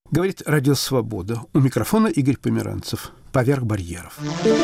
Говорит Радио Свобода. У микрофона Игорь Померанцев. Поверх барьеров.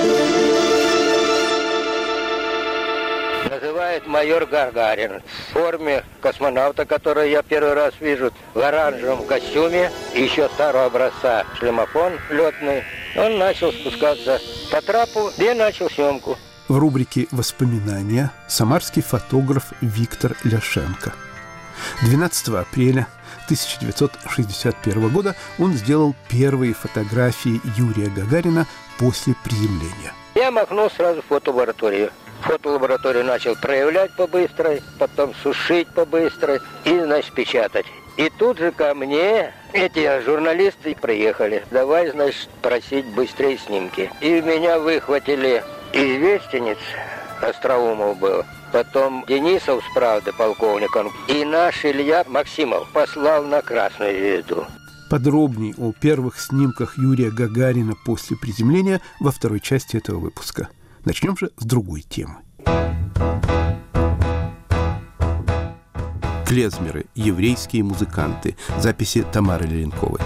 Называет майор Гагарин в форме космонавта, который я первый раз вижу, в оранжевом костюме, еще старого образца шлемофон летный. Он начал спускаться по трапу и начал съемку. В рубрике «Воспоминания» самарский фотограф Виктор Ляшенко. 12 апреля 1961 года он сделал первые фотографии Юрия Гагарина после приземления. Я махнул сразу в фотолабораторию. Фотолабораторию начал проявлять по-быстрой, потом сушить по-быстрой и, значит, печатать. И тут же ко мне эти журналисты приехали. Давай, значит, просить быстрее снимки. И меня выхватили известенец, Остроумов был, потом Денисов с «Правды» полковником, и наш Илья Максимов послал на Красную Звезду. Подробней о первых снимках Юрия Гагарина после приземления во второй части этого выпуска. Начнем же с другой темы. Клезмеры. Еврейские музыканты. Записи Тамары Леренковой.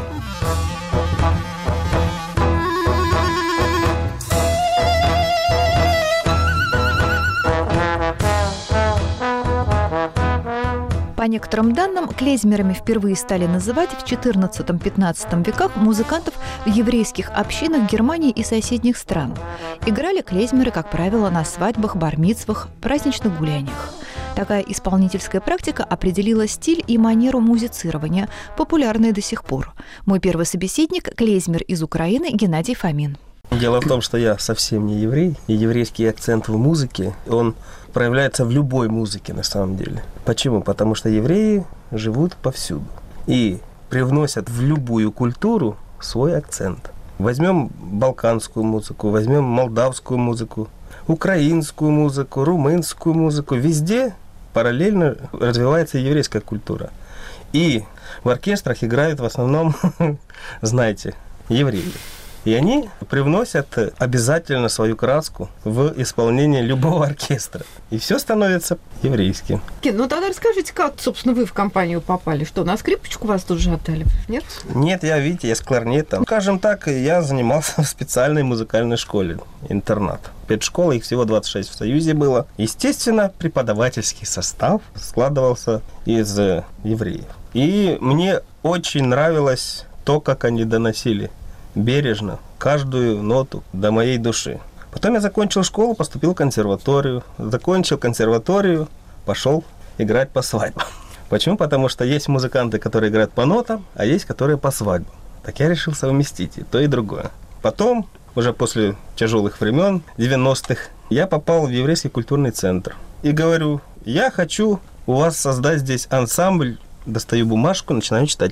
По некоторым данным, клезмерами впервые стали называть в XIV-XV веках музыкантов в еврейских общинах Германии и соседних стран. Играли клезмеры, как правило, на свадьбах, бар-мицвах, праздничных гуляниях. Такая исполнительская практика определила стиль и манеру музицирования, популярные до сих пор. Мой первый собеседник – клезмер из Украины Геннадий Фомин. Дело в том, что я совсем не еврей, и еврейский акцент в музыке, он проявляется в любой музыке на самом деле. Почему? Потому что евреи живут повсюду и привносят в любую культуру свой акцент. Возьмем балканскую музыку, возьмем молдавскую музыку, украинскую музыку, румынскую музыку. Везде параллельно развивается еврейская культура. И в оркестрах играют в основном, знаете, евреи. И они привносят обязательно свою краску в исполнение любого оркестра. И все становится еврейским. Ну тогда расскажите, как, собственно, вы в компанию попали? Что, на скрипочку вас тут же отдали? Нет? Нет, я с кларнетом. Скажем так, я занимался в специальной музыкальной школе, интернат. Педшкола, их всего 26 в Союзе было. Естественно, преподавательский состав складывался из евреев. И мне очень нравилось то, как они доносили бережно каждую ноту до моей души. Потом я закончил школу, поступил в консерваторию. Закончил консерваторию, пошел играть по свадьбам. Почему? Потому что есть музыканты, которые играют по нотам, а есть, которые по свадьбам. Так я решил совместить и то, и другое. Потом, уже после тяжелых времен, 90-х, я попал в еврейский культурный центр. И говорю, я хочу у вас создать здесь ансамбль. Достаю бумажку, начинаю читать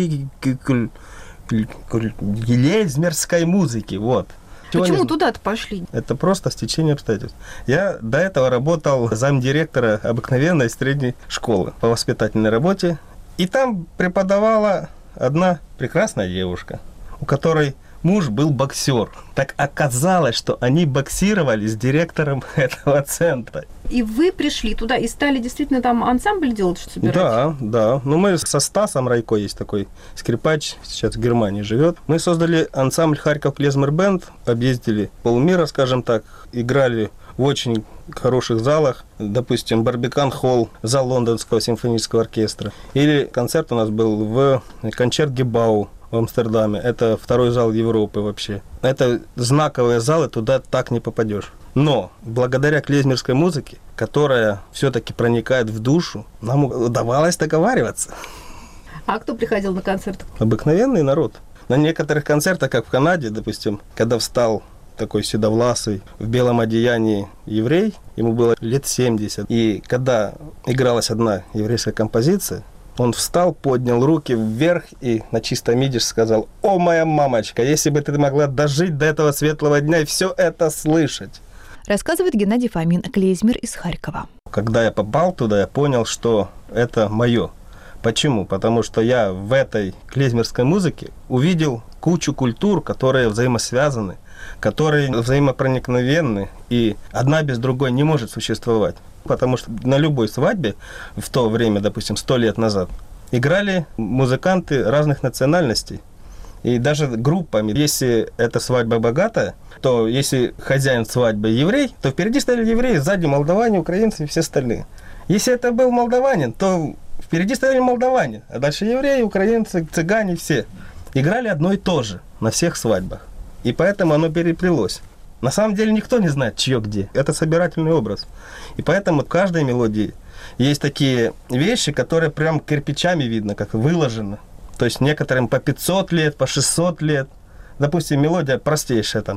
клезмерской музыки, вот. Почему туда-то пошли? Это просто стечение обстоятельств. Я до этого работал замдиректора обыкновенной средней школы по воспитательной работе, и там преподавала одна прекрасная девушка, у которой муж был боксер. Так оказалось, что они боксировали с директором этого центра. И вы пришли туда и стали действительно там ансамбль делать, что собирать? Да. Ну, мы со Стасом Райко, есть такой скрипач, сейчас в Германии живет. Мы создали ансамбль «Харьков Клезмер Бенд», объездили полмира, скажем так, играли в очень хороших залах, допустим, Барбикан-холл, зал Лондонского симфонического оркестра. Или концерт у нас был в Концертгебау в Амстердаме. Это второй зал Европы вообще. Это знаковые залы, туда так не попадешь. Но благодаря клезмерской музыке, которая все-таки проникает в душу, нам удавалось договариваться. А кто приходил на концерты? Обыкновенный народ. На некоторых концертах, как в Канаде, допустим, когда встал такой седовласый в белом одеянии еврей, ему было лет 70. И когда игралась одна еврейская композиция, он встал, поднял руки вверх и на чистом идиш сказал: «О, моя мамочка, если бы ты могла дожить до этого светлого дня и все это слышать». Рассказывает Геннадий Фомин, клезмер из Харькова. Когда я попал туда, я понял, что это мое. Почему? Потому что я в этой клезмерской музыке увидел кучу культур, которые взаимосвязаны, которые взаимопроникновенны, и одна без другой не может существовать. Потому что на любой свадьбе в то время, допустим, 100 лет назад, играли музыканты разных национальностей. И даже группами. Если эта свадьба богатая, то если хозяин свадьбы еврей, то впереди стояли евреи, сзади молдаване, украинцы и все остальные. Если это был молдаванин, то впереди стояли молдаване, а дальше евреи, украинцы, цыгане, все. Играли одно и то же на всех свадьбах. И поэтому оно переплелось. На самом деле никто не знает, чье где. Это собирательный образ. И поэтому в каждой мелодии есть такие вещи, которые прям кирпичами видно, как выложено. То есть некоторым по 500 лет, по 600 лет. Допустим, мелодия простейшая там.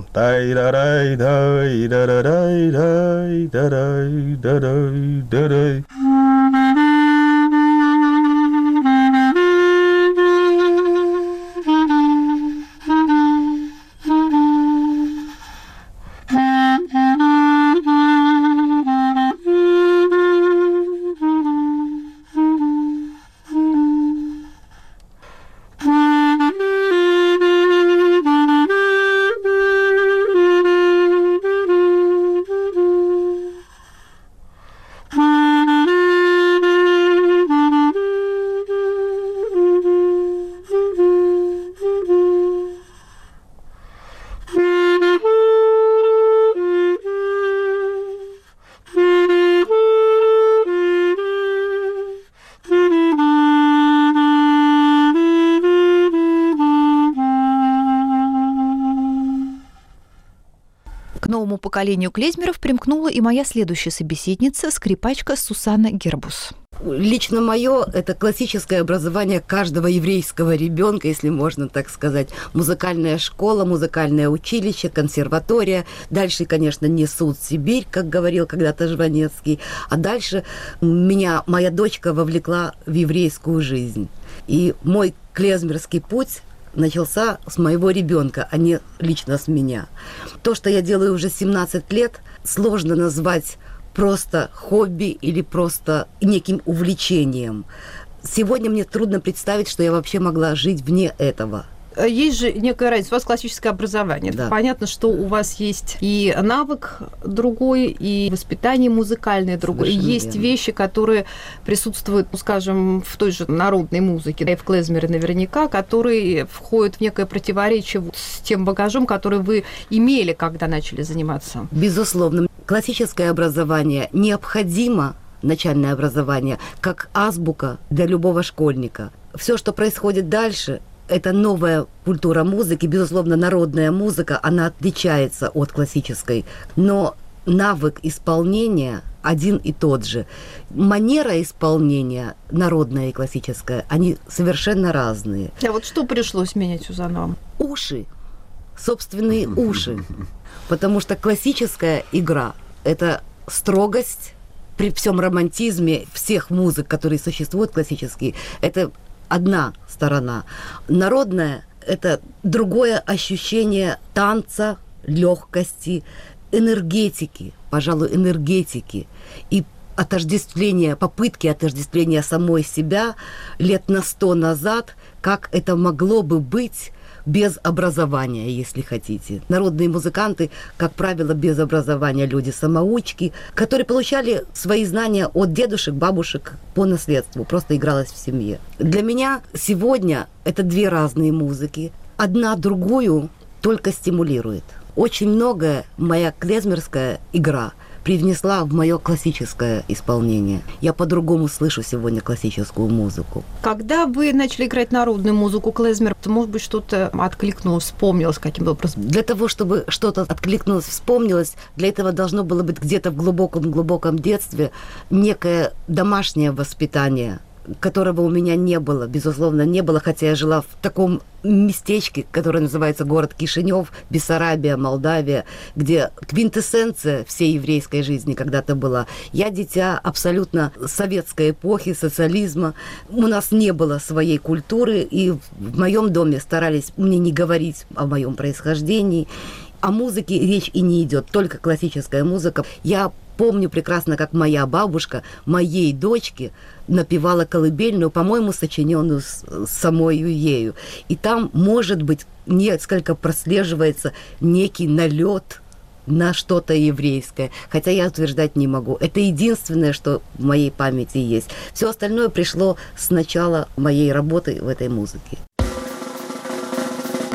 К новому поколению клезмеров примкнула и моя следующая собеседница, скрипачка Сусанна Гербус. Лично мое – это классическое образование каждого еврейского ребенка, если можно так сказать. Музыкальная школа, музыкальное училище, консерватория. Дальше, конечно, несут Сибирь, как говорил когда-то Жванецкий. А дальше меня моя дочка вовлекла в еврейскую жизнь. И мой клезмерский путь начался с моего ребенка, а не лично с меня. То, что я делаю уже 17 лет, сложно назвать просто хобби или просто неким увлечением. Сегодня мне трудно представить, что я вообще могла жить вне этого. Есть же некая разница. У вас классическое образование. Да. Понятно, что у вас есть и навык другой, и воспитание музыкальное другое. Совершенно есть верно. вещи, которые присутствуют, скажем, в той же народной музыке, да и в клезмере наверняка, которые входят в некое противоречие с тем багажом, который вы имели, когда начали заниматься. Безусловно, классическое образование необходимо, начальное образование, как азбука для любого школьника. Все, что происходит дальше, это новая культура музыки, безусловно, народная музыка, она отличается от классической, но навык исполнения один и тот же. Манера исполнения, народная и классическая, они совершенно разные. А вот что пришлось менять, Сюзанна, вам? Уши, собственные уши, потому что классическая игра – это строгость при всем романтизме всех музык, которые существуют классические, это одна сторона. Народная – это другое ощущение танца, легкости, энергетики, пожалуй, энергетики и отождествления, попытки отождествления самой себя лет на 100 назад, как это могло бы быть без образования, если хотите. Народные музыканты, как правило, без образования, люди-самоучки, которые получали свои знания от дедушек, бабушек по наследству, просто игралось в семье. Для меня сегодня это две разные музыки. Одна другую только стимулирует. Очень многое моя клезмерская игра привнесла в мое классическое исполнение. Я по-другому слышу сегодня классическую музыку. Когда вы начали играть народную музыку, клезмер, то, может быть, что-то откликнулось, вспомнилось каким-то образом? Для того, чтобы что-то откликнулось, вспомнилось, для этого должно было быть где-то в глубоком-глубоком детстве некое домашнее воспитание, которого у меня не было, безусловно, не было, хотя я жила в таком местечке, которое называется город Кишинев, Бессарабия, Молдавия, где квинтэссенция всей еврейской жизни когда-то была. Я дитя абсолютно советской эпохи, социализма. У нас не было своей культуры, и в моем доме старались мне не говорить о моем происхождении. О музыке речь и не идет, только классическая музыка. Я помню прекрасно, как моя бабушка моей дочке напевала колыбельную, по-моему, сочиненную самой ею. И там, может быть, несколько прослеживается некий налет на что-то еврейское, хотя я утверждать не могу. Это единственное, что в моей памяти есть. Все остальное пришло с начала моей работы в этой музыке.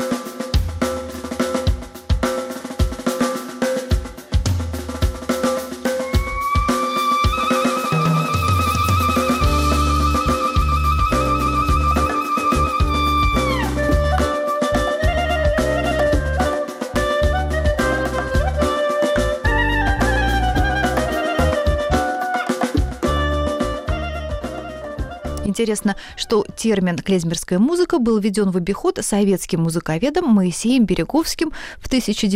Интересно, что термин «клезмерская музыка» был введен в обиход советским музыковедом Моисеем Береговским в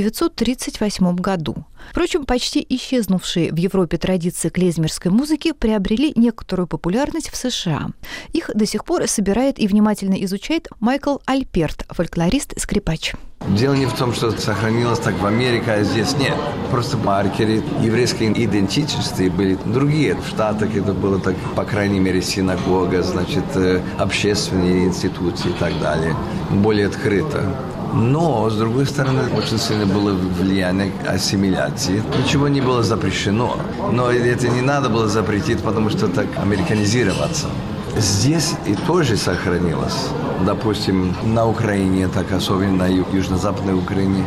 1938 году. Впрочем, почти исчезнувшие в Европе традиции клезмерской музыки приобрели некоторую популярность в США. Их до сих пор собирает и внимательно изучает Майкл Альперт, фольклорист-скрипач. Дело не в том, что сохранилось так в Америке, а здесь нет. Просто маркеры еврейской идентичности были другие. В Штатах это было так, по крайней мере, синагога, значит, общественные институции и так далее. Более открыто. Но, с другой стороны, очень сильно было влияние ассимиляции. Ничего не было запрещено. Но это не надо было запретить, потому что так американизироваться. Здесь и тоже сохранилось. Допустим, на Украине, так особенно на южно-западной Украине,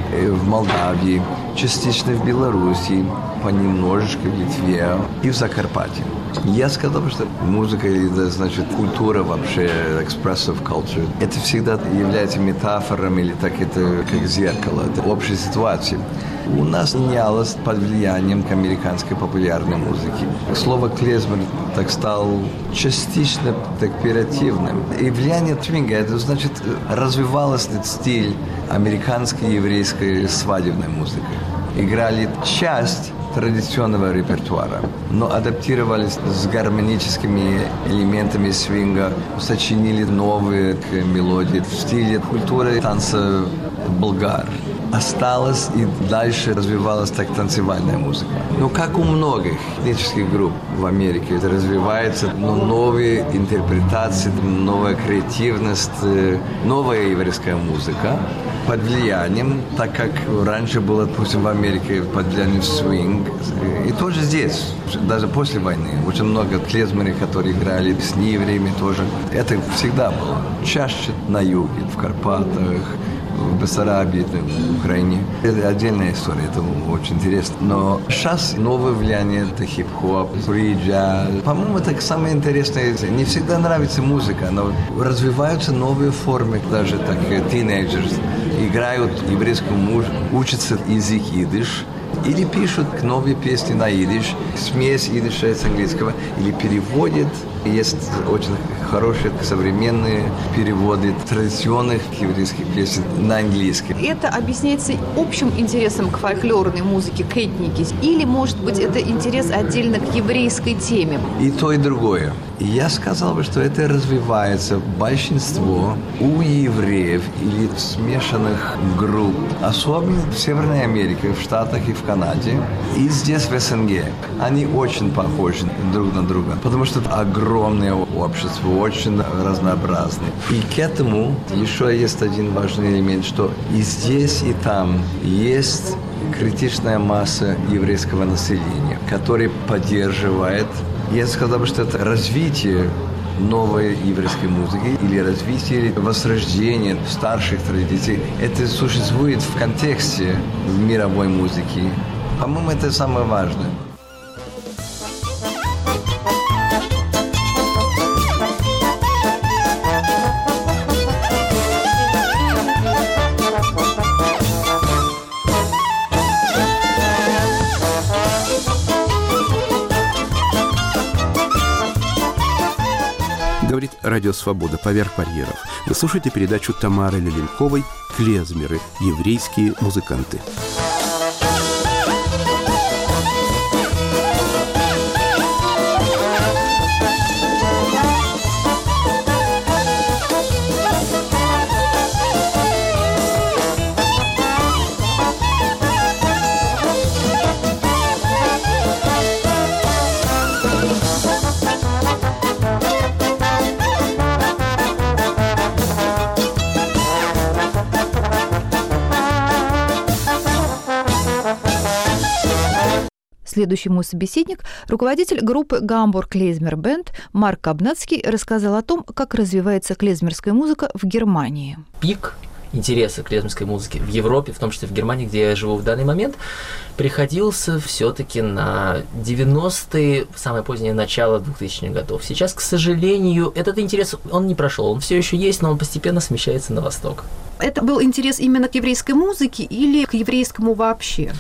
в Молдавии, частично в Беларуси, понемножечку в Литве и в Закарпатье. Я сказал, что музыка, это значит культура вообще, expressive culture, это всегда является метафором или так это как зеркало, это общая ситуация. У нас менялось под влиянием американской популярной музыки. Слово «клезмер» так стал частично так оперативным. И влияние твинга, это значит, развивалась этот стиль американской еврейской свадебной музыки. Играли часть традиционного репертуара, но адаптировались с гармоническими элементами свинга, сочинили новые мелодии в стиле культуры танца болгар. Осталась и дальше развивалась так танцевальная музыка. Но как у многих этнических групп в Америке, это развивается, но новые интерпретации, новая креативность, новая еврейская музыка под влиянием, так как раньше было, допустим, в Америке под влиянием свинг, и тоже здесь, даже после войны, очень много клезмеров, которые играли с евреями тоже. Это всегда было. Чаще на юге, в Карпатах, в Бессарабии, в Украине. Это отдельная история, это очень интересно. Но сейчас новое влияние – это хип-хоп, фри-джаз. По-моему, это самое интересное. Не всегда нравится музыка, но развиваются новые формы. Даже так, тинейджеры играют еврейскую музыку, учатся язык идиш, или пишут новые песни на идиш, смесь идиша с английского, или переводят. Есть очень хорошие современные переводы традиционных еврейских песен на английский. Это объясняется общим интересом к фольклорной музыке, к этнике? Или, может быть, это интерес отдельно к еврейской теме? И то, и другое. Я сказал бы, что это развивается большинство у евреев или смешанных групп, особенно в Северной Америке, в Штатах и в Канаде, и здесь в СНГ. Они очень похожи друг на друга, потому что это огромное общество, очень разнообразное. И к этому еще есть один важный элемент, что и здесь, и там есть критичная масса еврейского населения, которая поддерживает. Я сказал бы, что это развитие новой еврейской музыки или развитие, или возрождение старших традиций. Это существует в контексте мировой музыки. По-моему, это самое важное. Говорит Радио Свобода «Поверх барьеров». Вы слушаете передачу Тамары Леленковой «Клезмеры. Еврейские музыканты». Следующий мой собеседник, руководитель группы «Гамбург Клезмер Бенд» Марк Кабнацкий, рассказал о том, как развивается клезмерская музыка в Германии. Пик интереса к клезмерской музыке в Европе, в том числе в Германии, где я живу в данный момент, приходился все-таки на 90-е, самое позднее начало 2000-х годов. Сейчас, к сожалению, этот интерес, он не прошел. Он все еще есть, но он постепенно смещается на восток. Это был интерес именно к еврейской музыке или к еврейскому вообще? В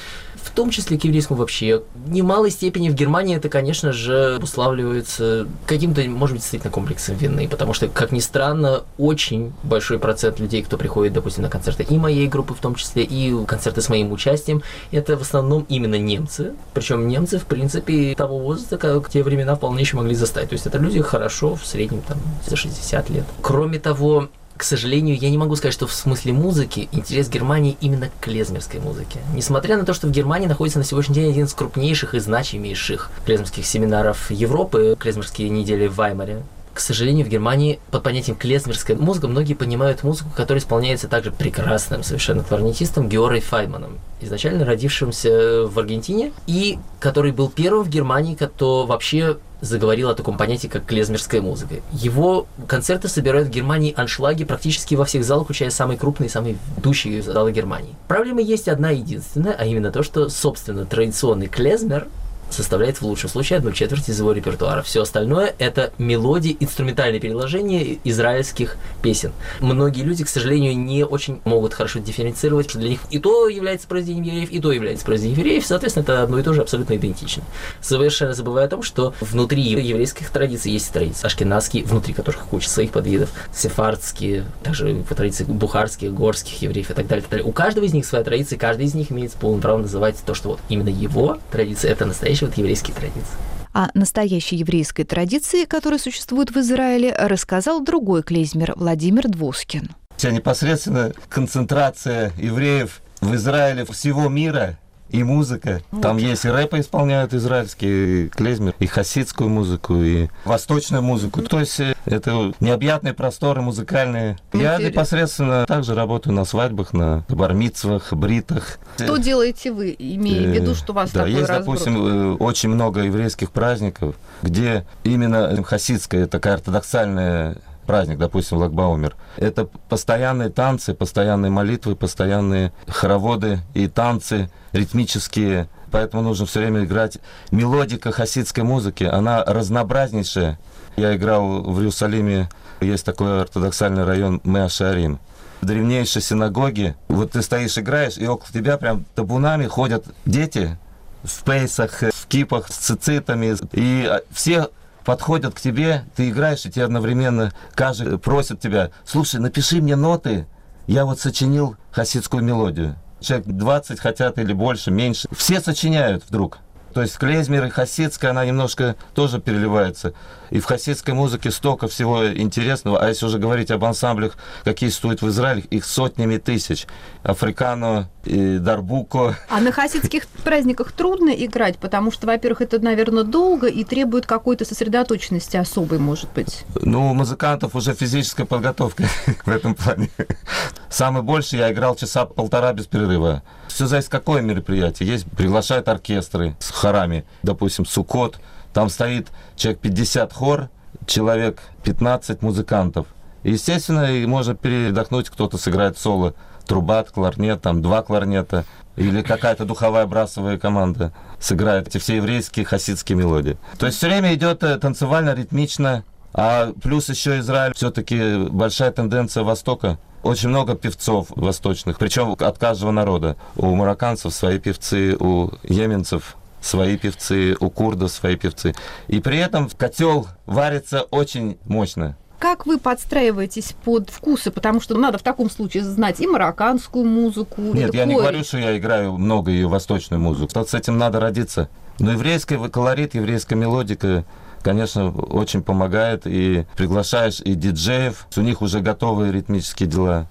в том числе к еврейскому вообще. В немалой степени в Германии это, конечно же, обуславливается каким-то, может быть, действительно комплексом вины, потому что, как ни странно, очень большой процент людей, кто приходит, допустим, на концерты и моей группы в том числе, и концерты с моим участием, это в основном именно немцы. Причем немцы, в принципе, того возраста, как в те времена вполне еще могли застать. То есть это люди хорошо, в среднем, там, за 60 лет. Кроме того, к сожалению, я не могу сказать, что в смысле музыки интерес Германии именно к клезмерской музыке. Несмотря на то, что в Германии находится на сегодняшний день один из крупнейших и значимейших клезмерских семинаров Европы, клезмерские недели в Ваймаре, к сожалению, в Германии под понятием клезмерская музыка многие понимают музыку, которая исполняется также прекрасным совершенно кларнетистом Георгом Файманом, изначально родившимся в Аргентине, и который был первым в Германии, кто вообще заговорил о таком понятии, как клезмерская музыка. Его концерты собирают в Германии аншлаги практически во всех залах, включая самые крупные, самые ведущие залы Германии. Проблема есть одна единственная, а именно то, что, собственно, традиционный клезмер составляет в лучшем случае 1/4 из его репертуара. Все остальное — это мелодии, инструментальные переложения израильских песен. Многие люди, к сожалению, не очень могут хорошо дифференцировать, что для них и то является произведением евреев, и то является произведением евреев. Соответственно, это одно и то же абсолютно идентично. Совершенно забывая о том, что внутри еврейских традиций есть традиции ашкеназские, внутри которых куча своих подвидов, сефардские, также по традиции бухарских, горских евреев и так далее, так далее. У каждого из них своя традиция, каждый из них имеет полное право называть то, что вот именно его традиция — это настоящая вот еврейские традиции. О настоящей еврейской традиции, которая существует в Израиле, рассказал другой клезмер Владимир Двоскин. Вся непосредственно концентрация евреев в Израиле всего мира и музыка. Там есть и рэпы исполняют израильские, и клезмер, и хасидскую музыку, и восточную музыку. То есть это необъятные просторы музыкальные. Я непосредственно также работаю на свадьбах, на бар-мицвах, бритах. Что делаете вы, имея в виду, что у вас такой есть, разброс? допустим, очень много еврейских праздников, где именно хасидская, такая ортодоксальная праздник, допустим, Lag-Баумер. Это постоянные танцы, постоянные молитвы, постоянные хороводы и танцы ритмические. Поэтому нужно все время играть. Мелодика хасидской музыки, она разнообразнейшая. Я играл в Иерусалиме, есть такой ортодоксальный район Меа-Шаарим. В древнейшей синагоге, вот ты стоишь, играешь, и около тебя прям табунами ходят дети в пейсах, в кипах с цицитами, и все подходят к тебе, ты играешь, и тебе одновременно каждый просит тебя: слушай, напиши мне ноты, я вот сочинил хасидскую мелодию. Человек 20 хотят или больше, меньше. Все сочиняют вдруг. То есть клезмер и хасидская, она немножко тоже переливается. И в хасидской музыке столько всего интересного. А если уже говорить об ансамблях, какие существуют в Израиле, их сотнями тысяч. Африкано, и Дарбуко. А на хасидских праздниках трудно играть, потому что, во-первых, это, наверное, долго и требует какой-то сосредоточенности особой, может быть. Ну, у музыкантов уже физическая подготовка в этом плане. Самый больший я играл часа полтора без перерыва. Все зависит, какое мероприятие. Есть, приглашают оркестры с хорами. Допустим, Суккот. Там стоит человек 50 хор, человек 15 музыкантов. И, естественно, можно передохнуть, кто-то сыграет соло, труба, кларнет, там 2 кларнета. Или какая-то духовая брасовая команда сыграет эти все еврейские хасидские мелодии. То есть все время идет танцевально, ритмично. А плюс еще Израиль, все-таки большая тенденция Востока. Очень много певцов восточных, причем от каждого народа. У марокканцев свои певцы, у йеменцев свои певцы, у курдов свои певцы. И при этом котел варится очень мощно. Как вы подстраиваетесь под вкусы? Потому что надо в таком случае знать и марокканскую музыку. Нет, я не говорю, что я играю много ее восточную музыку. Вот с этим надо родиться. Но еврейский колорит, еврейская мелодика, конечно, очень помогает. И приглашаешь и диджеев, у них уже готовые ритмические дела.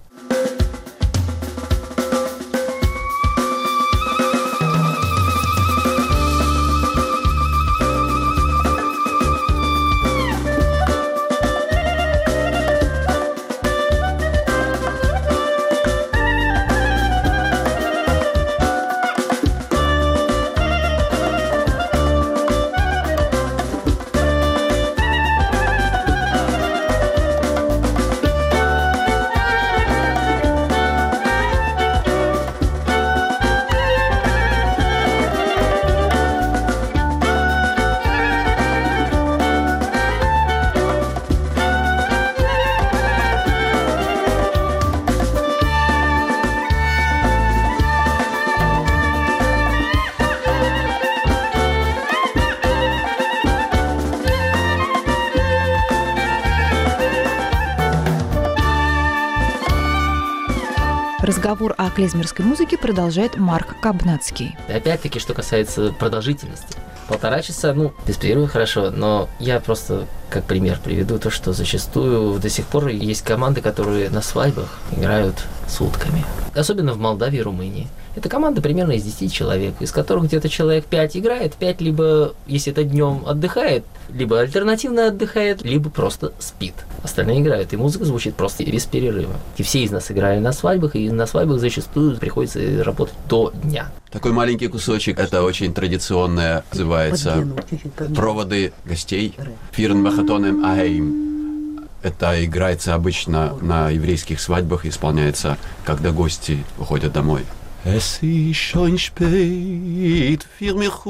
Разговор о клезмерской музыке продолжает Марк Кабнацкий. Опять-таки, что касается продолжительности. 1,5 часа, без перерыва хорошо, но я просто как пример приведу то, что зачастую до сих пор есть команды, которые на свадьбах играют сутками. Особенно в Молдавии и Румынии. Это команда примерно из 10 человек, из которых где-то человек 5 играет, 5 либо, если это днем, отдыхает, либо альтернативно отдыхает, либо просто спит. Остальные играют, и музыка звучит просто без перерыва. И все из нас играли на свадьбах, и на свадьбах зачастую приходится работать до дня. Такой маленький кусочек, это очень традиционное, называется «Проводы гостей». «Фирн махатонем аэйм». Это играется обычно на еврейских свадьбах, исполняется, когда гости уходят домой. Es ist schon spät, für mich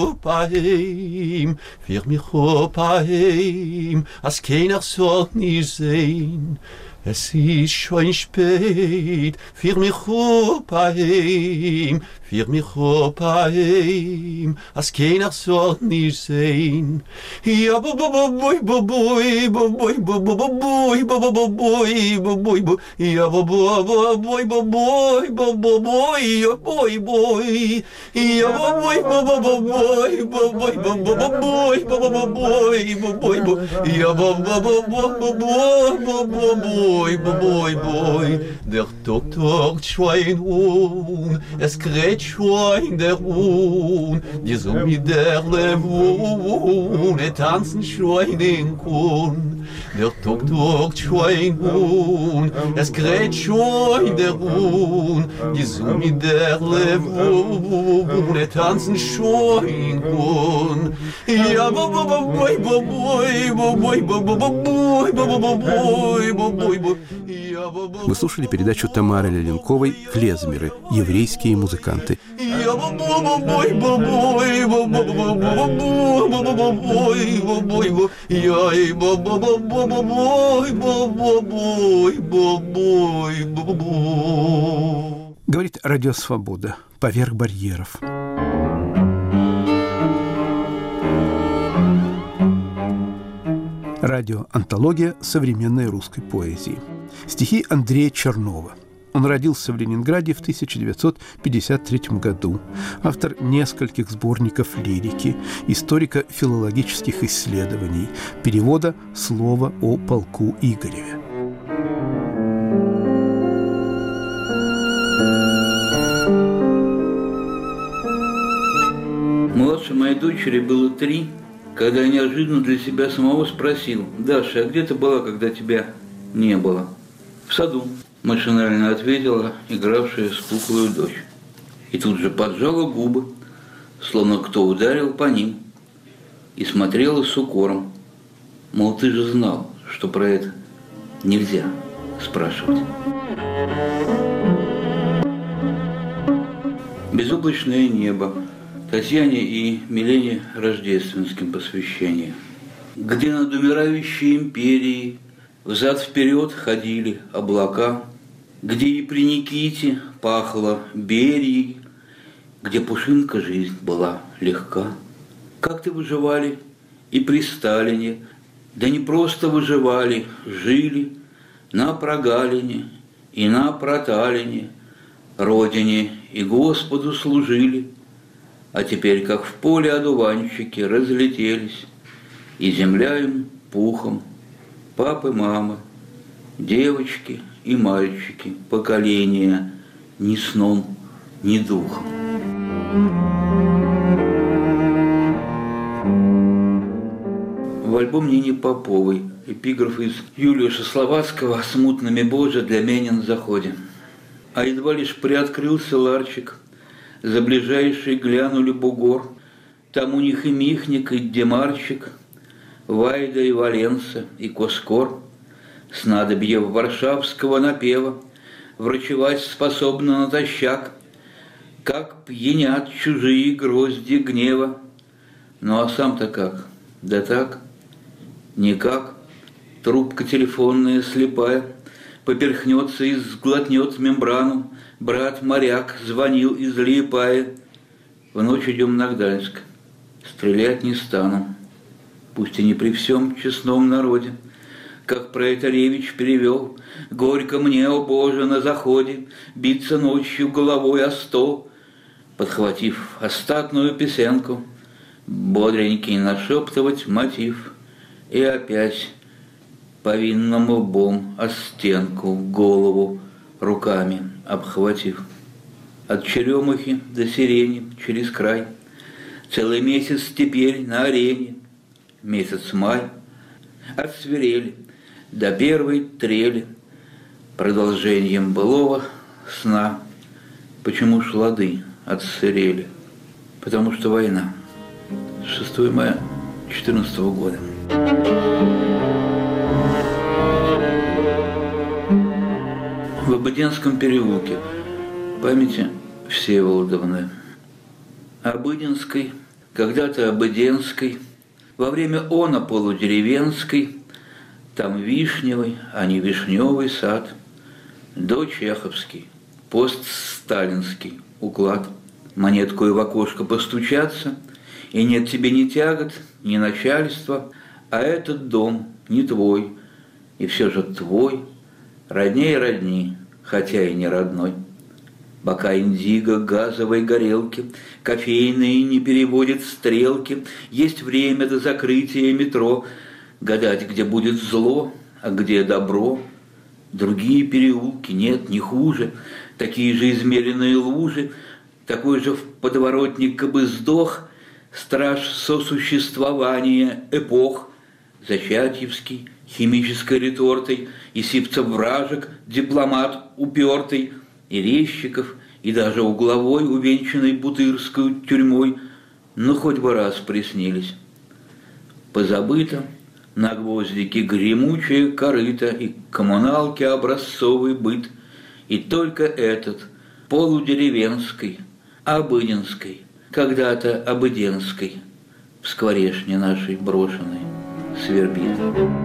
heim, als keiner soll nicht sehen. Es ist schon spät, für mich heim, als keiner soll nicht sehen. Ja, boi, boi, boi, boi, boi, boi, boi, boi, boi, boi, ja, boi, boi, boi, boi, boi, boi, boi, ja, boi, boi, boi, boi, boi, boi, ja, boi, der Doktor schwein un, es kräht schwein der un, die so mit der Levun, tanzen schwein in kun, der Doktor schwein un, es kräht schwein der un, die so mit der Levun, tanzen schwein in kun, ja, boi, boi, boi, boi, boi, boi, boi. Вы слушали передачу Тамары Леленковой «Клезмеры. Еврейские музыканты». Говорит Радио Свобода. Поверх барьеров. Радиоантология современной русской поэзии. Стихи Андрея Чернова. Он родился в Ленинграде в 1953 году. Автор нескольких сборников лирики, историко-филологических исследований, перевода «Слова о полку Игореве». Младшей моей дочери было 3, когда я неожиданно для себя самого спросил: «Даша, а где ты была, когда тебя не было?» «В саду», – машинально ответила игравшая с куклой дочь. И тут же поджала губы, словно кто ударил по ним, и смотрела с укором. Мол, ты же знал, что про это нельзя спрашивать. Безоблачное небо. Татьяне и Милене Рождественским посвящение. Где над умирающей империей взад-вперед ходили облака, где и при Никите пахло Берией, где пушинка жизнь была легка. Как-то выживали и при Сталине, да не просто выживали, жили на прогалине и на проталине, Родине и Господу служили. А теперь, как в поле одуванчики, разлетелись, и земля им пухом, папы, мамы, девочки и мальчики, поколения, ни сном, ни духом. В альбом Нини Поповой эпиграф из Юлиуша Словацкого «Смутными Боже для меня на заходе». А едва лишь приоткрылся ларчик, за ближайший глянули бугор, там у них и Михник, и Демарчик, Вайда и Валенса, и Коскор, снадобье варшавского напева, врачевать способно натощак, как пьянят чужие грозди гнева. Ну а сам-то как? Да так, никак. Трубка телефонная слепая поперхнется и сглотнет мембрану. Брат-моряк звонил из Лиепая. В ночь идем на Гданьск. Стрелять не стану, пусть и не при всем честном народе. как Проэтаревич перевел: «Горько мне, о Боже, на заходе биться ночью головой о стол». Подхватив остатную песенку, бодренький нашептывать мотив, и опять повинным лбом о стенку голову руками обхватив. От черемухи до сирени через край целый месяц теперь на арене, месяц май, от свирели до первой трели, продолжением былого сна. Почему ж лады отсырели? Потому что война. 6 мая 2014 года. В Обыденском переулке памяти Всеволодовны. Обыденской, когда-то Обыденской, во время она полудеревенской, там вишневый, а не вишневый сад, дочеховский, постсталинский уклад, монеткою в окошко постучаться, и нет тебе ни тягот, ни начальства, а этот дом не твой, и все же твой, родней родни, хотя и не родной. Бока индиго, газовой горелки, кофейные не переводят стрелки, есть время до закрытия метро, гадать, где будет зло, а где добро. Другие переулки, нет, не хуже, такие же измеренные лужи, такой же в подворотник бы сдох, страж сосуществования эпох, Зачатьевский, химической ретортой, и Сивцев-Вражек, дипломат упертый, и Резчиков, и даже Угловой, увенчанный Бутырской тюрьмой, ну хоть бы раз приснились. Позабыто на гвоздике гремучее корыто и коммуналки образцовый быт, и только этот полудеревенской, обыденской, когда-то обыденской, в скворечне нашей брошенной свербит.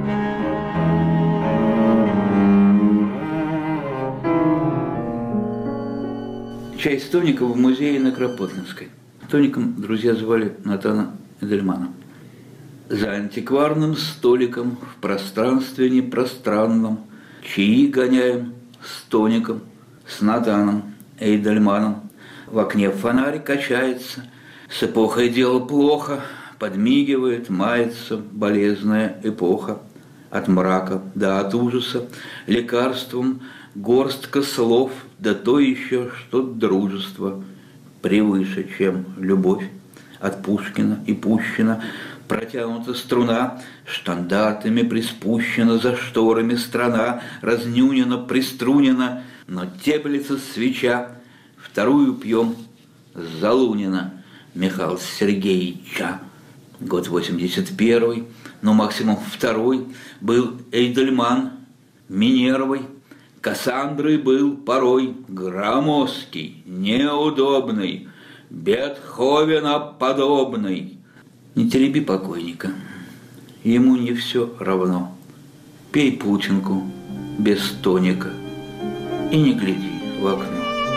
Чай с тоником в музее на Кропоткинской. Тоником друзья звали Натана Эдельмана. За антикварным столиком в пространстве непространном чаи гоняем с тоником, с Натаном Эйдельманом. В окне фонарь качается, с эпохой дело плохо, подмигивает, мается болезная эпоха. От мрака да от ужаса лекарством горстка слов, да то еще, что дружество превыше, чем любовь. От Пушкина и Пущина протянута струна, штандартами приспущена за шторами страна, разнюнена, приструнена, но теплится свеча. Вторую пьем Залунина Михаила Сергеевича. Год 81, но максимум 2, был Эйдельман Минервой. Кассандрой был порой громоздкий, неудобный, Бетховена подобный. Не тереби покойника, ему не все равно. Пей путинку без тоника и не гляди в окно.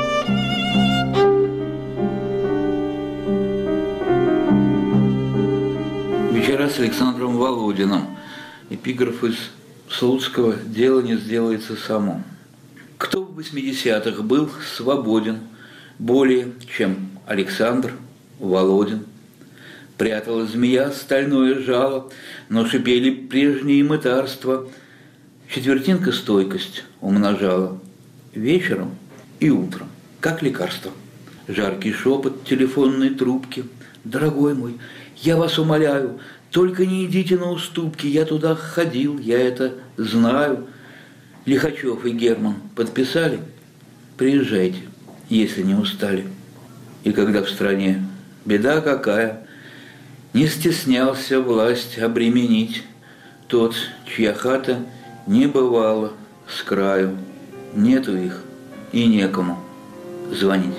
Вечера с Александром Володиным. Эпиграф из Слуцкого «Дело не сделается само». Кто в 80-х был свободен более, чем Александр Володин? Прятала змея стальное жало, но шипели прежние мытарства. Четвертинка стойкость умножала вечером и утром, как лекарство. Жаркий шепот телефонной трубки: «Дорогой мой, я вас умоляю, только не идите на уступки, я туда ходил, я это знаю». Лихачев и Герман подписали: «Приезжайте, если не устали». И когда в стране беда какая, не стеснялся власть обременить тот, чья хата не бывала с краю, нету их и некому звонить.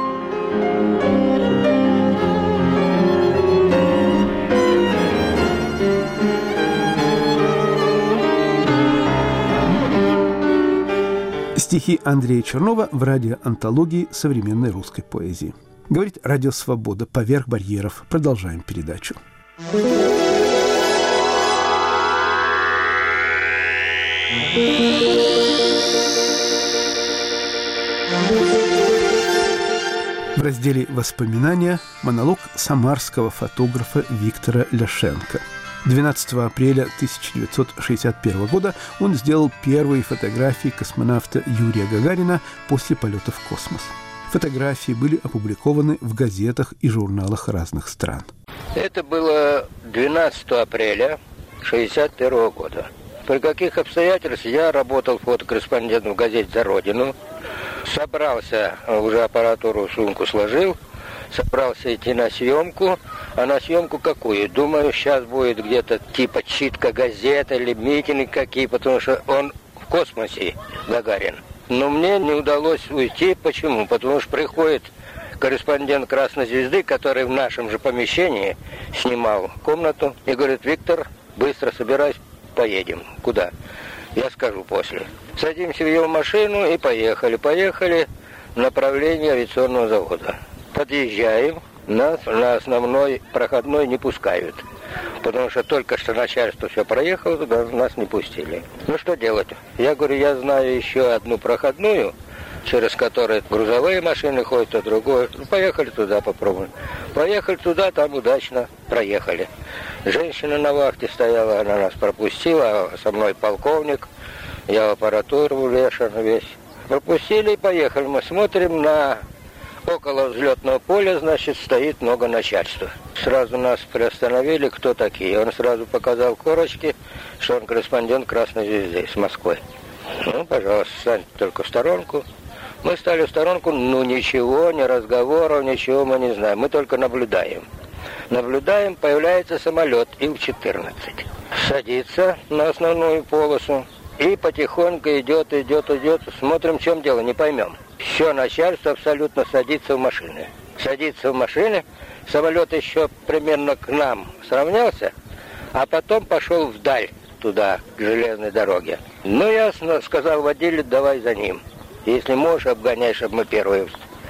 Стихи Андрея Чернова в радиоантологии современной русской поэзии. Говорит Радио Свобода. Поверх барьеров. Продолжаем передачу. В разделе «Воспоминания» монолог самарского фотографа Виктора Ляшенко. 12 апреля 1961 года он сделал первые фотографии космонавта Юрия Гагарина после полета в космос. Фотографии были опубликованы в газетах и журналах разных стран. Это было 12 апреля 1961 года. При каких обстоятельствах я работал фотокорреспондентом в газете «За Родину». Собрался, уже аппаратуру в сумку сложил, собрался идти на съемку. А на съемку какую? Думаю, сейчас будет где-то типа читка газет или митинг какие, потому что он в космосе, Гагарин. Но мне не удалось уйти. Почему? Потому что приходит корреспондент «Красной звезды», который в нашем же помещении снимал комнату, и говорит: «Виктор, быстро собирайся, поедем». Куда? Я скажу после. Садимся в его машину и поехали. Поехали в направлении авиационного завода. Подъезжаем, нас на основной проходной не пускают. Потому что только что начальство все проехало, туда нас не пустили. Ну что делать? Я говорю, я знаю еще одну проходную, через которую грузовые машины ходят, а другое. Ну, поехали туда, попробуем. Поехали туда, там удачно проехали. Женщина на вахте стояла, она нас пропустила, а со мной полковник, я в аппаратуру увешан весь. Пропустили и поехали. Мы смотрим на... Около взлетного поля, значит, стоит много начальства. Сразу нас приостановили, кто такие. Он сразу показал корочки, что он корреспондент «Красной звезды» с Москвы. Ну, пожалуйста, встаньте только в сторонку. Мы стали в сторонку, ну ничего, ни разговоров, ничего мы не знаем. Мы только наблюдаем. Наблюдаем, появляется самолет Ил-14. Садится на основную полосу и потихоньку идет. Смотрим, в чем дело, не поймем. Все начальство абсолютно садится в машины. Садится в машины, самолет еще примерно к нам сравнялся, а потом пошел вдаль, туда, к железной дороге. Ну, ясно, сказал водитель, давай за ним. Если можешь, обгоняй, чтобы мы первые.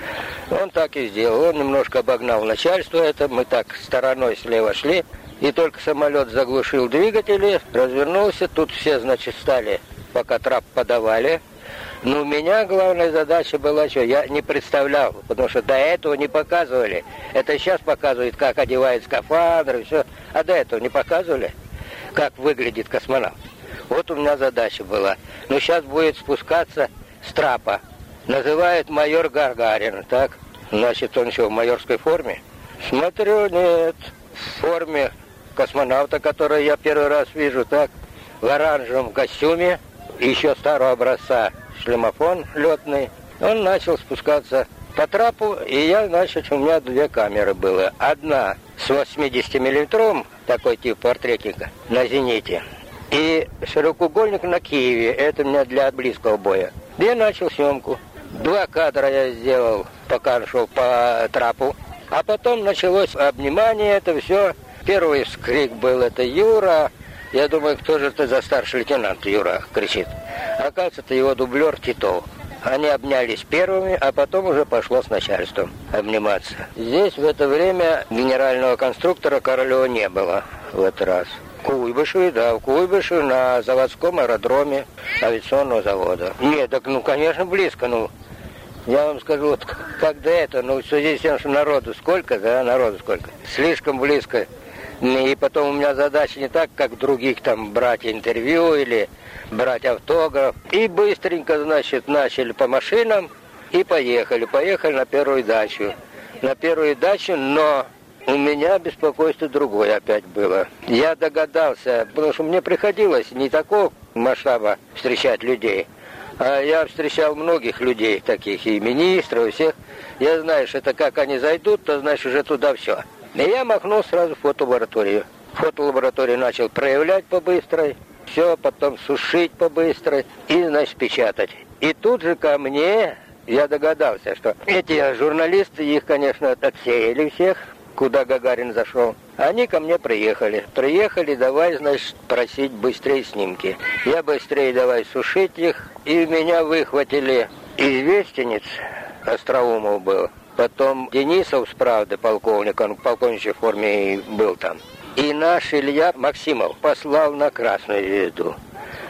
Он так и сделал. Он немножко обогнал начальство, это мы так стороной слева шли, и только самолет заглушил двигатели, развернулся, тут все, значит, стали, пока трап подавали. Но у меня главная задача была, что я не представлял, потому что до этого не показывали. Это сейчас показывают, как одевают скафандры, все. А до этого не показывали, как выглядит космонавт. Вот у меня задача была. Но сейчас будет спускаться с трапа. Называют майор Гагарин, так? Значит, он что, в майорской форме? Смотрю, нет. В форме космонавта, который я первый раз вижу, так? В оранжевом костюме, еще старого образца. Шлемофон летный. Он начал спускаться по трапу, и я, значит, у меня две камеры было. Одна с 80-миллиметровым, такой тип портретника, на «Зените», и широкоугольник на «Киеве», это у меня для близкого боя. Я начал съемку. 2 кадра я сделал, пока шел по трапу, а потом началось обнимание, это все. Первый вскрик был, это Юра. Я думаю, кто же это за старший лейтенант, Юра, кричит. Оказывается, это его дублер Титов. Они обнялись первыми, а потом уже пошло с начальством обниматься. Здесь в это время генерального конструктора Королева не было в этот раз. Куйбышеве, да, в Куйбышеве на заводском аэродроме авиационного завода. Нет, так, ну, конечно, близко, ну. Я вам скажу, вот как до этого, ну, в связи с тем, что народу сколько, да, народу сколько. Слишком близко. И потом у меня задача не так, как других, там, брать интервью или брать автограф. И быстренько, значит, начали по машинам и поехали. Поехали на первую дачу. На первую дачу, но у меня беспокойство другое опять было. Я догадался, потому что мне приходилось не такого масштаба встречать людей, а я встречал многих людей таких, и министров, и всех. Я знаю, что это как они зайдут, то, значит, уже туда все. И я махнул сразу в фотолабораторию. Фотолабораторию начал проявлять по-быстрой, все, потом сушить по-быстрой и, значит, печатать. И тут же ко мне, я догадался, что эти журналисты, их, конечно, отсеяли всех, куда Гагарин зашел. Они ко мне приехали. Приехали, давай, значит, просить быстрее снимки. Я быстрее давай сушить их, и меня выхватили известенец, Остроумов был. Потом Денисов с «Правды», полковник, он в полковничьей форме и был там. И наш Илья Максимов послал на «Красную звезду».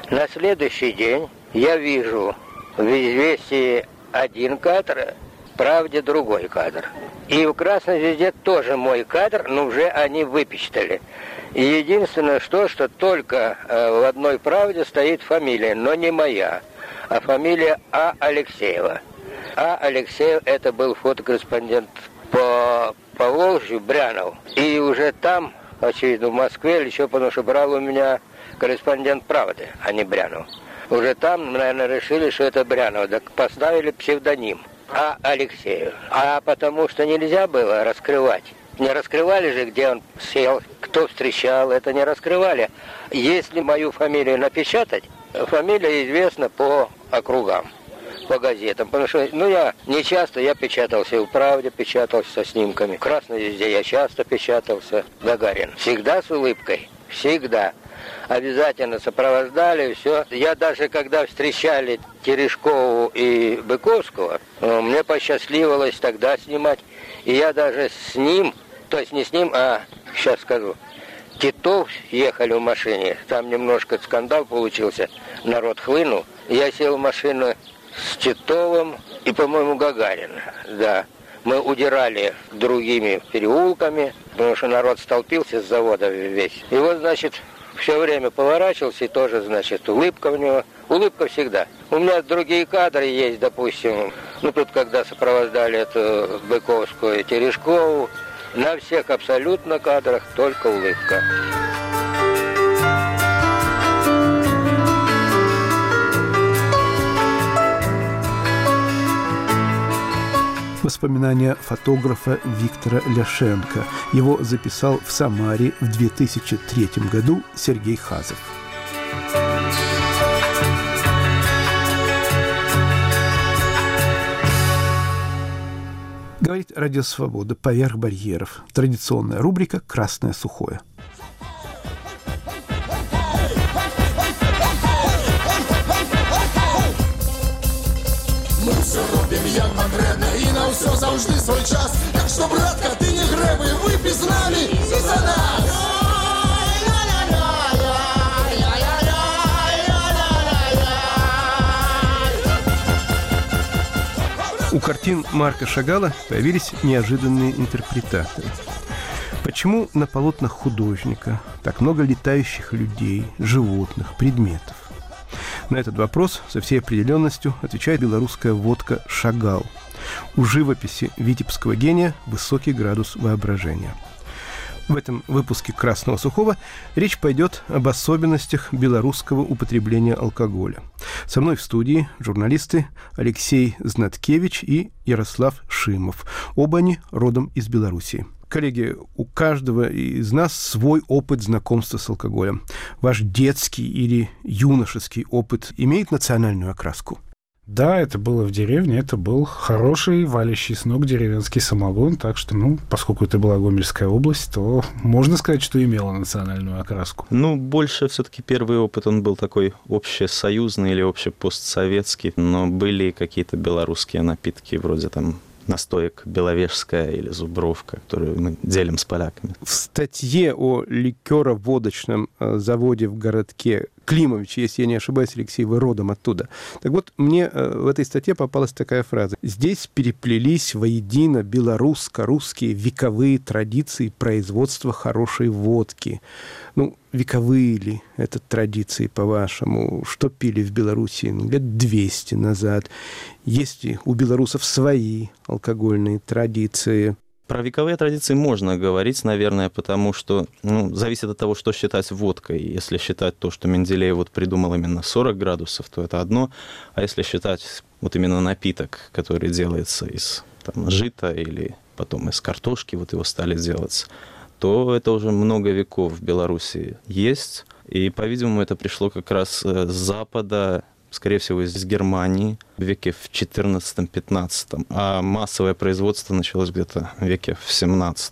На следующий день я вижу в «Известии» один кадр, в «Правде» другой кадр. И в «Красной звезде» тоже мой кадр, но уже они выпечатали. И единственное, что только в одной «Правде» стоит фамилия, но не моя, а фамилия А. Алексеева. А. Алексеев – это был фотокорреспондент по Поволжью, Брянов. И уже там, очевидно, в Москве, или еще потому что брал у меня корреспондент «Правды», а не Брянов. Уже там, наверное, решили, что это Брянов, так поставили псевдоним А. Алексеев. А потому что нельзя было раскрывать. Не раскрывали же, где он сел, кто встречал, это не раскрывали. Если мою фамилию напечатать, фамилия известна по округам, по газетам. Потому что, я не часто, я печатался в «Правде», печатался со снимками. В «Красной звезде» я часто печатался. Гагарин. Всегда с улыбкой. Всегда. Обязательно сопровождали, все. Я даже, когда встречали Терешкову и Быковского, мне посчастливилось тогда снимать. И я даже с ним, то есть не с ним, а, сейчас скажу, Титов ехали в машине. Там немножко скандал получился, народ хлынул. Я сел в машину с Титовым и, по-моему, Гагарина, да. Мы удирали другими переулками, потому что народ столпился с завода весь. И вот, значит, все время поворачивался, и тоже, значит, улыбка у него. Улыбка всегда. У меня другие кадры есть, допустим. Тут, когда сопровождали эту Быковскую и Терешкову, на всех абсолютно кадрах только улыбка. Воспоминания фотографа Виктора Ляшенко. Его записал в Самаре в 2003 году Сергей Хазов. Говорит Радио Свобода «Поверх барьеров». Традиционная рубрика «Красное сухое». Мы все робим, як Макрена, і на все завжди свой час. Так що, братка, ти не греби, випій з нами і за нас. У картин Марка Шагала появились неожиданные интерпретаторы. Почему на полотнах художника так много летающих людей, животных, предметов? На этот вопрос со всей определенностью отвечает белорусская водка «Шагал». У живописи витебского гения высокий градус воображения. В этом выпуске «Красного сухого» речь пойдет об особенностях белорусского употребления алкоголя. Со мной в студии журналисты Алексей Знаткевич и Ярослав Шимов. Оба они родом из Белоруссии. Коллеги, у каждого из нас свой опыт знакомства с алкоголем. Ваш детский или юношеский опыт имеет национальную окраску? Да, это было в деревне, это был хороший, валящий с ног деревенский самогон, так что, поскольку это была Гомельская область, то можно сказать, что имело национальную окраску. Больше все-таки первый опыт, он был такой общесоюзный или общепостсоветский, но были какие-то белорусские напитки, вроде настоек Беловежская или Зубровка, которую мы делим с поляками. В статье о ликероводочном заводе в городке Климович, если я не ошибаюсь, Алексей, вы родом оттуда. Так вот, мне в этой статье попалась такая фраза. Здесь переплелись воедино белорусско-русские вековые традиции производства хорошей водки. Вековые ли это традиции, по-вашему? Что пили в Белоруссии лет 200 назад? Есть ли у белорусов свои алкогольные традиции? Про вековые традиции можно говорить, наверное, потому что зависит от того, что считать водкой. Если считать то, что Менделеев придумал именно 40 градусов, то это одно. А если считать именно напиток, который делается из жита или потом из картошки, его стали делать, то это уже много веков в Беларуси есть. И, по-видимому, это пришло как раз с Запада, скорее всего, из Германии в веке в 14-15, а массовое производство началось где-то в веке в 17.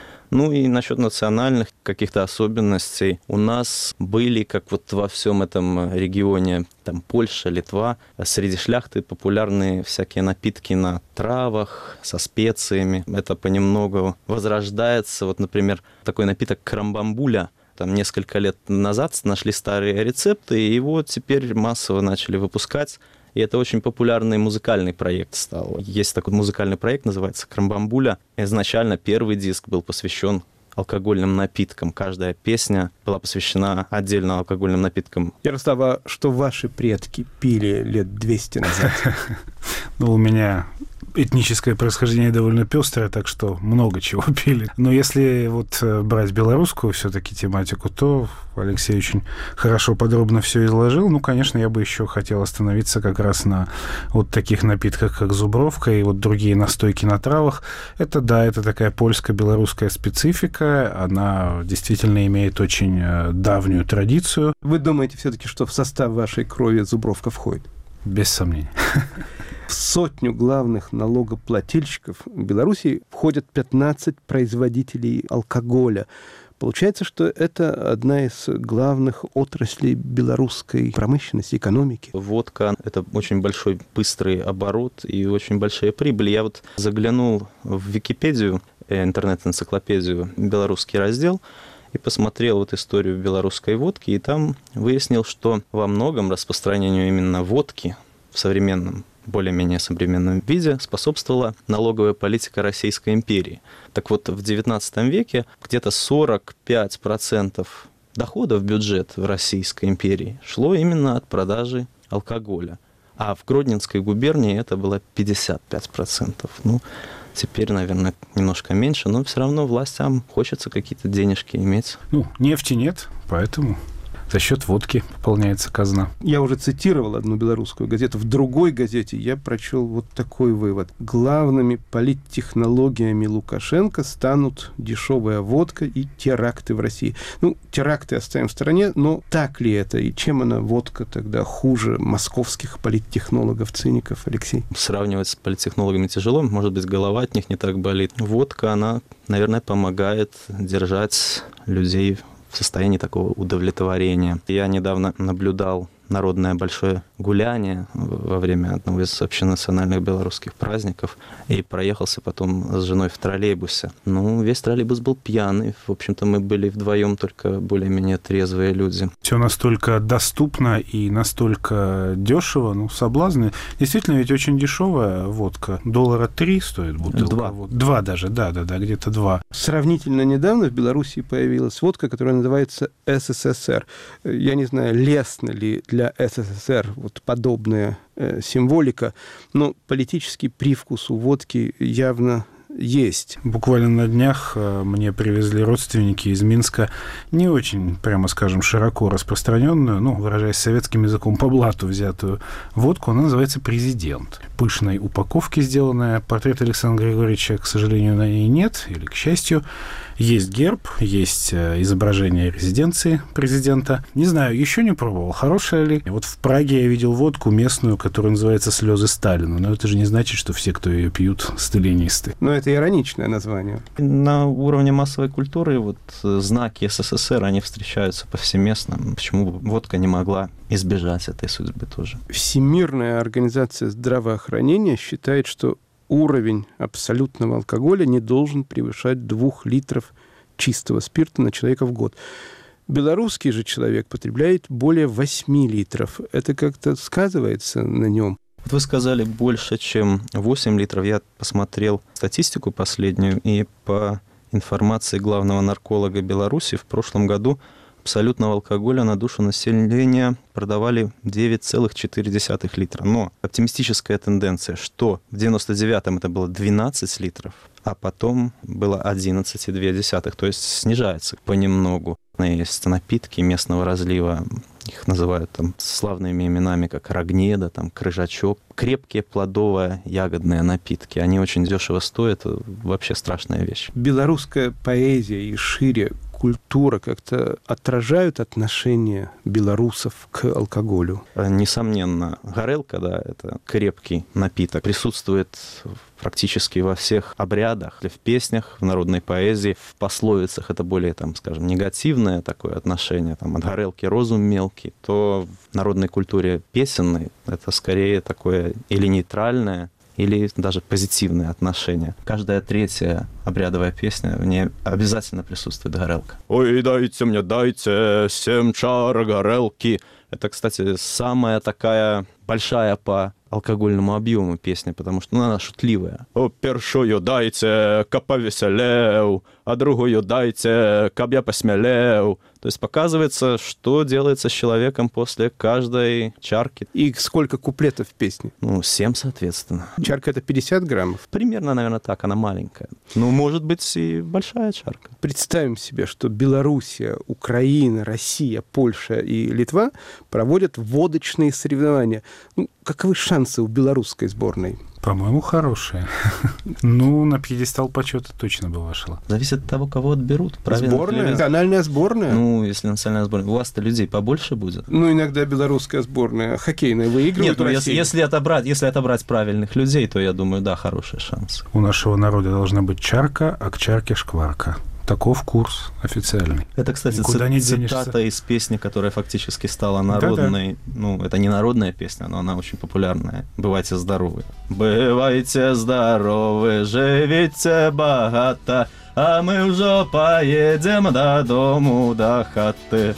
И насчет национальных каких-то особенностей. У нас были, как во всем этом регионе, Польша, Литва, среди шляхты популярны всякие напитки на травах, со специями. Это понемногу возрождается. Например, такой напиток крамбамбуля, Там несколько лет назад нашли старые рецепты, и его теперь массово начали выпускать. И это очень популярный музыкальный проект стал. Есть такой музыкальный проект, называется «Крамбамбуля». Изначально первый диск был посвящен алкогольным напиткам. Каждая песня была посвящена отдельно алкогольным напиткам. Ярослав, а что ваши предки пили лет 200 назад? Ну, у меня этническое происхождение довольно пестрое, так что много чего пили. Но если вот брать белорусскую все-таки тематику, то Алексей очень хорошо, подробно все изложил. Ну, конечно, я бы еще хотел остановиться как раз на вот таких напитках, как зубровка и вот другие настойки на травах. Это, да, это такая польско-белорусская специфика. Она действительно имеет очень давнюю традицию. Вы думаете все-таки, что в состав вашей крови зубровка входит? Без сомнений. В 100 главных налогоплательщиков Беларуси входят 15 производителей алкоголя. Получается, что это одна из главных отраслей белорусской промышленности, экономики. Водка – это очень большой, быстрый оборот и очень большая прибыль. Я вот заглянул в Википедию, интернет-энциклопедию, белорусский раздел, и посмотрел вот историю белорусской водки, и там выяснил, что во многом распространению именно водки в современном, более-менее современном виде способствовала налоговая политика Российской империи. Так вот, в XIX веке где-то 45% доходов в бюджет в Российской империи шло именно от продажи алкоголя. А в Гродненской губернии это было 55%. Ну, теперь, наверное, немножко меньше, но все равно властям хочется какие-то денежки иметь. Ну, нефти нет, поэтому за счет водки пополняется казна. Я уже цитировал одну белорусскую газету. В другой газете я прочел вот такой вывод. Главными политтехнологиями Лукашенко станут дешевая водка и теракты в России. Ну, теракты оставим в стороне, но так ли это? И чем она, водка, тогда хуже московских политтехнологов-циников, Алексей? Сравнивать с политтехнологами тяжело. Может быть, голова от них не так болит. Водка, она, наверное, помогает держать людей в состоянии такого удовлетворения. Я недавно наблюдал народное большое гуляние во время одного из общенациональных белорусских праздников и проехался потом с женой в троллейбусе. Ну, весь троллейбус был пьяный. В общем-то, мы были вдвоем только более-менее трезвые люди. Все настолько доступно и настолько дешево, ну, соблазны. Действительно, ведь очень дешевая водка. $3 стоит бутылка. 2 даже, да, где-то 2. Сравнительно недавно в Беларуси появилась водка, которая называется СССР. Я не знаю, лестно ли для СССР вот подобная символика, но политический привкус у водки явно есть. Буквально на днях мне привезли родственники из Минска не очень, прямо скажем, широко распространенную, ну, выражаясь советским языком, по блату взятую водку. Она называется «Президент». Пышной упаковки сделанная. Портрет Александра Григорьевича, к сожалению, на ней нет, или к счастью. Есть герб, есть изображение резиденции президента. Не знаю, еще не пробовал, хорошая ли. Вот в Праге я видел водку местную, которая называется «Слезы Сталина». Но это же не значит, что все, кто ее пьют, сталинисты. Но это ироничное название. На уровне массовой культуры вот знаки СССР, они встречаются повсеместно. Почему водка не могла избежать этой судьбы тоже? Всемирная организация здравоохранения считает, что уровень абсолютного алкоголя не должен превышать 2 литров чистого спирта на человека в год. Белорусский же человек потребляет более 8 литров. Это как-то сказывается на нем. Вот вы сказали больше, чем 8 литров. Я посмотрел статистику последнюю, и по информации главного нарколога Беларуси в прошлом году абсолютного алкоголя на душу населения продавали 9,4 литра. Но оптимистическая тенденция, что в 99-м это было 12 литров, а потом было 11,2, то есть снижается понемногу. Есть напитки местного разлива, их называют там славными именами, как Рогнеда, там, Крыжачок. Крепкие плодовые ягодные напитки, они очень дешево стоят, вообще страшная вещь. Белорусская поэзия и шире культура как-то отражают отношение белорусов к алкоголю? Несомненно. Горелка, да, это крепкий напиток. Присутствует практически во всех обрядах, в песнях, в народной поэзии, в пословицах. Это более, там, скажем, негативное такое отношение. Там, от горелки розум мелкий. То в народной культуре песенной это скорее такое или нейтральное, или даже позитивные отношения. Каждая третья обрядовая песня, в ней обязательно присутствует горелка. «Ой, дайте 7 чар горелки». Это, кстати, самая такая большая по алкогольному объему песня, потому что она шутливая. «О, першую дайте, ка повеселеу, а другую дайте, каб я посмелеу». То есть показывается, что делается с человеком после каждой чарки. И сколько куплетов в песне? 7, соответственно. Чарка — это 50 граммов? Примерно, наверное, так, она маленькая. Может быть, и большая чарка. Представим себе, что Белоруссия, Украина, Россия, Польша и Литва проводят водочные соревнования. Каковы шансы у белорусской сборной? По-моему, хорошие. На пьедестал почета точно бы вошла. Зависит от того, кого отберут. Сборная? Национальная сборная? Если национальная сборная. У вас-то людей побольше будет. Иногда белорусская сборная хоккейная выигрывает. Нет, если отобрать правильных людей, то я думаю, да, хороший шанс. У нашего народа должна быть чарка, а к чарке шкварка. Таков курс официальный. Это, кстати, цитата из песни, которая фактически стала народной. Да-да. Это не народная песня, но она очень популярная. «Бывайте здоровы». «Бывайте здоровы, живите богато, а мы уже поедем до дому, до хаты».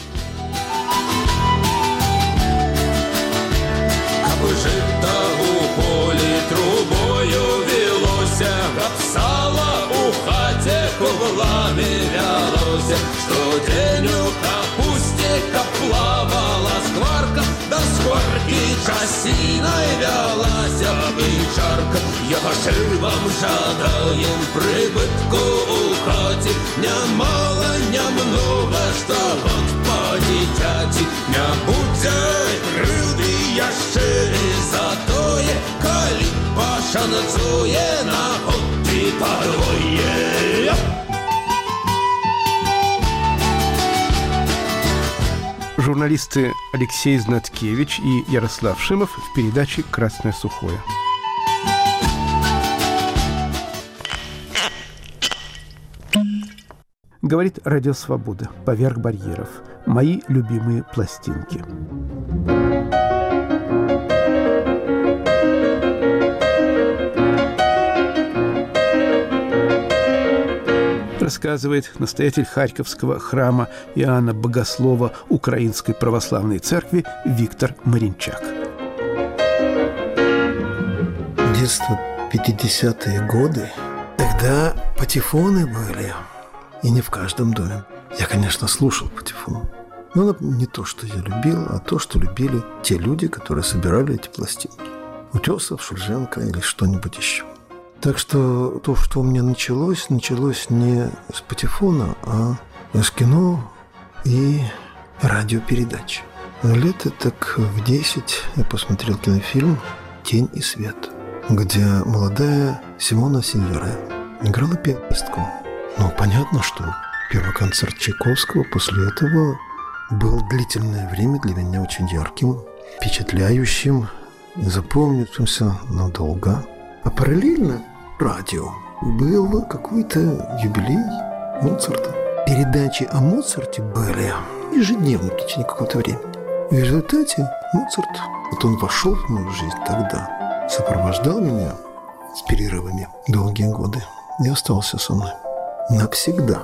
Аби жито у полі трубою вілося, каб сало у хаті круглами вялося, щодень у капусті каб плавала скварка, до скварки часінай вялася і чарка. Я хочу вам жадаем прибытку у хаті, нямало, нямного, что год по дитяті, не будет крылды яще затое, коли пошанцує на ході подвоє. Журналисты Алексей Знаткевич и Ярослав Шимов в передаче «Красное сухое». Говорит Радио Свобода. Поверх барьеров. Мои любимые пластинки. Рассказывает настоятель Харьковского храма Иоанна Богослова Украинской Православной Церкви Виктор Маринчак. Детство, 50-е годы, тогда патефоны были, и не в каждом доме. Я, конечно, слушал патефон, но не то, что я любил, а то, что любили те люди, которые собирали эти пластинки. Утесов, Шульженко или что-нибудь еще. Так что то, что у меня началось не с патефона, а с кино и радиопередач. Лет так в 10 я посмотрел кинофильм «Тень и свет», где молодая Симона Синьора играла пианистку. Понятно, что первый концерт Чайковского после этого был длительное время для меня очень ярким, впечатляющим, запомнившимся надолго. А параллельно радио был какой-то юбилей Моцарта. Передачи о Моцарте были ежедневно в течение какого-то времени. И в результате Моцарт, он вошел в мою жизнь тогда, сопровождал меня с перерывами долгие годы и остался со мной навсегда.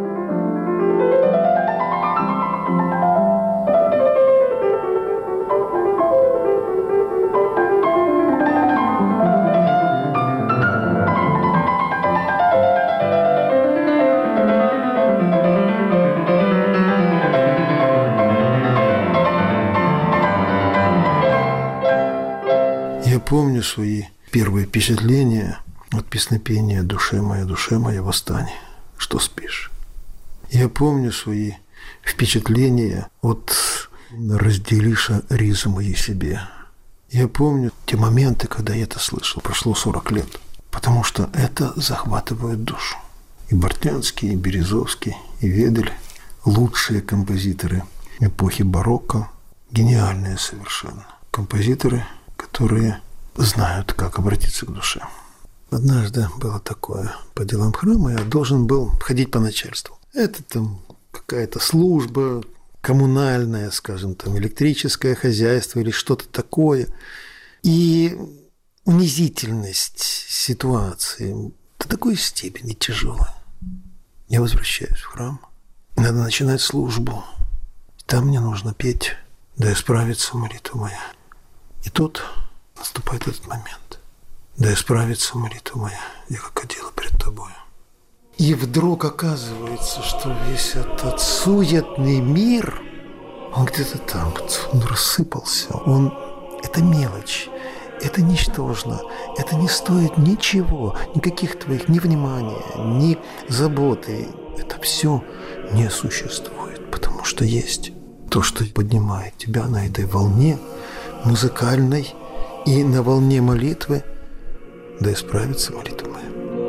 Я помню свои первые впечатления от песнопения душе моя, восстань, что спишь». Я помню свои впечатления от «разделиша ризу моей себе». Я помню те моменты, когда я это слышал. Прошло 40 лет. Потому что это захватывает душу. И Бортнянский, и Березовский, и Ведель – лучшие композиторы эпохи барокко. Гениальные совершенно. Композиторы, которые знают, как обратиться к душе. Однажды было такое. По делам храма я должен был ходить по начальству. Это там какая-то служба коммунальная, скажем, там электрическое хозяйство или что-то такое. И унизительность ситуации до такой степени тяжелая. Я возвращаюсь в храм. Надо начинать службу. Там мне нужно петь, да исправится молитва моя. И тут наступает этот момент. Да исправится молитва моя, я как одела пред тобою. И вдруг оказывается, что весь этот суетный мир, он где-то там, он рассыпался. Это мелочь, это ничтожно, это не стоит ничего, никаких твоих ни внимания, ни заботы. Это все не существует, потому что есть то, что поднимает тебя на этой волне музыкальной и на волне молитвы. Да исправится молитва моя.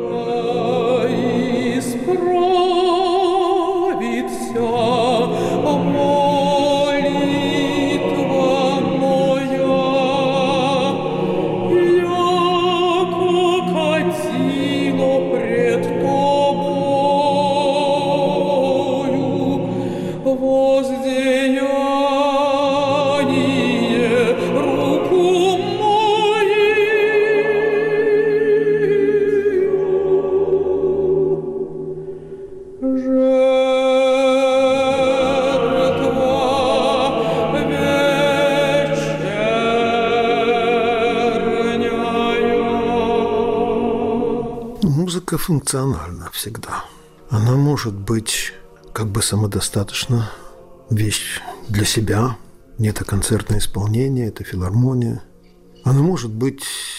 Музыка функциональна всегда. Она может быть как бы самодостаточна, вещь для себя. Это концертное исполнение, это филармония. Она может быть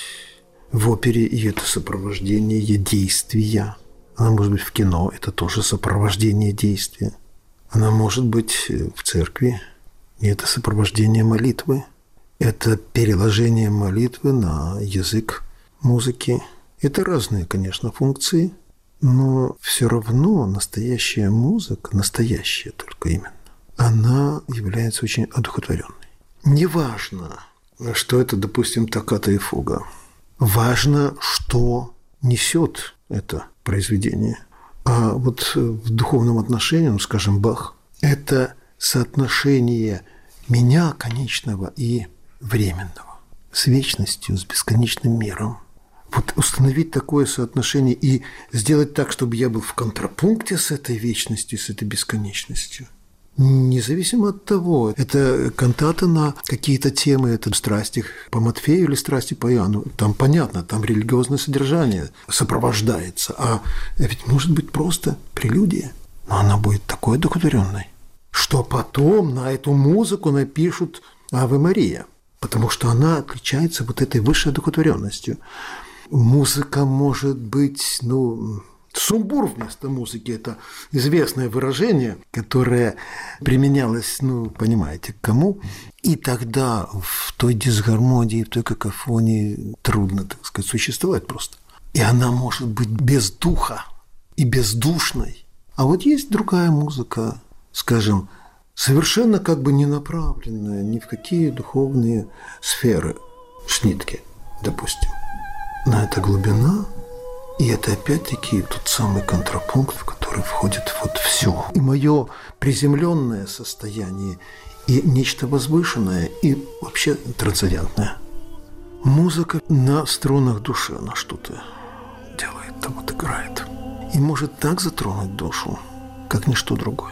в опере, и это сопровождение действия. Она может быть в кино, это тоже сопровождение действия. Она может быть в церкви, и это сопровождение молитвы. Это переложение молитвы на язык музыки. Это разные, конечно, функции, но все равно настоящая музыка, настоящая только именно, она является очень одухотворенной. Неважно, что это, допустим, токката и фуга. Важно, что несет это произведение. А вот в духовном отношении, скажем, Бах, это соотношение меня, конечного, и временного, с вечностью, с бесконечным миром. Вот установить такое соотношение и сделать так, чтобы я был в контрапункте с этой вечностью, с этой бесконечностью. Независимо от того, это кантата на какие-то темы, это страсти по Матфею или страсти по Иоанну. Там понятно, там религиозное содержание сопровождается. А ведь может быть просто прелюдия, но она будет такой одухотворенной, что потом на эту музыку напишут «Аве Мария», потому что она отличается вот этой высшей одухотворенностью. Музыка может быть, сумбур вместо музыки – это известное выражение, которое применялось, понимаете, к кому. И тогда в той дисгармонии, в той какофонии трудно, так сказать, существовать просто. И она может быть без духа и бездушной. А вот есть другая музыка, скажем, совершенно как бы не направленная ни в какие духовные сферы, шнитки, допустим. Но это глубина, и это опять-таки тот самый контрапункт, в который входит вот все. И мое приземленное состояние, и нечто возвышенное, и вообще трансцендентное. Музыка на струнах души, она что-то делает, вот играет. И может так затронуть душу, как ничто другое.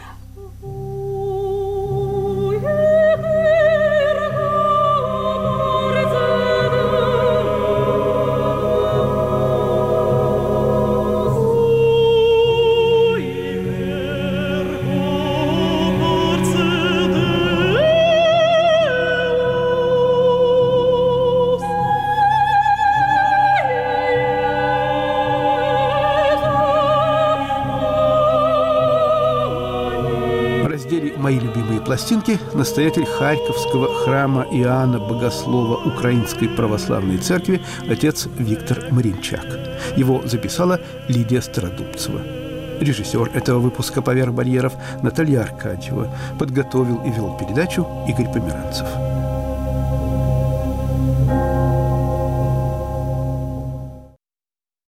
«Мои любимые пластинки» настоятель Харьковского храма Иоанна Богослова Украинской Православной Церкви отец Виктор Маринчак. Его записала Лидия Стародубцева. Режиссер этого выпуска «Поверх барьеров» Наталья Аркадьева. Подготовил и вел передачу Игорь Померанцев.